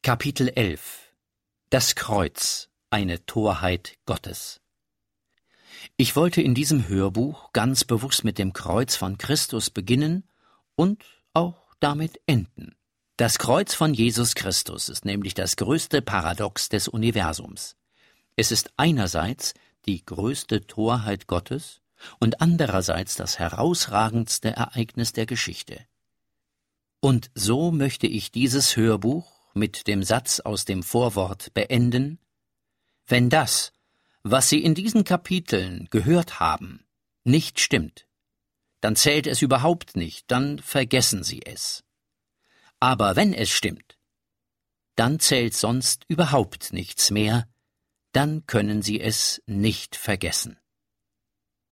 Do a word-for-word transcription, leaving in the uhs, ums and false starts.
Kapitel elf Das Kreuz, eine Torheit Gottes. Ich wollte in diesem Hörbuch ganz bewusst mit dem Kreuz von Christus beginnen und auch damit enden. Das Kreuz von Jesus Christus ist nämlich das größte Paradox des Universums. Es ist einerseits die größte Torheit Gottes und andererseits das herausragendste Ereignis der Geschichte. Und so möchte ich dieses Hörbuch mit dem Satz aus dem Vorwort beenden: Wenn das, was Sie in diesen Kapiteln gehört haben, nicht stimmt, dann zählt es überhaupt nicht, dann vergessen Sie es. Aber wenn es stimmt, dann zählt sonst überhaupt nichts mehr, dann können Sie es nicht vergessen.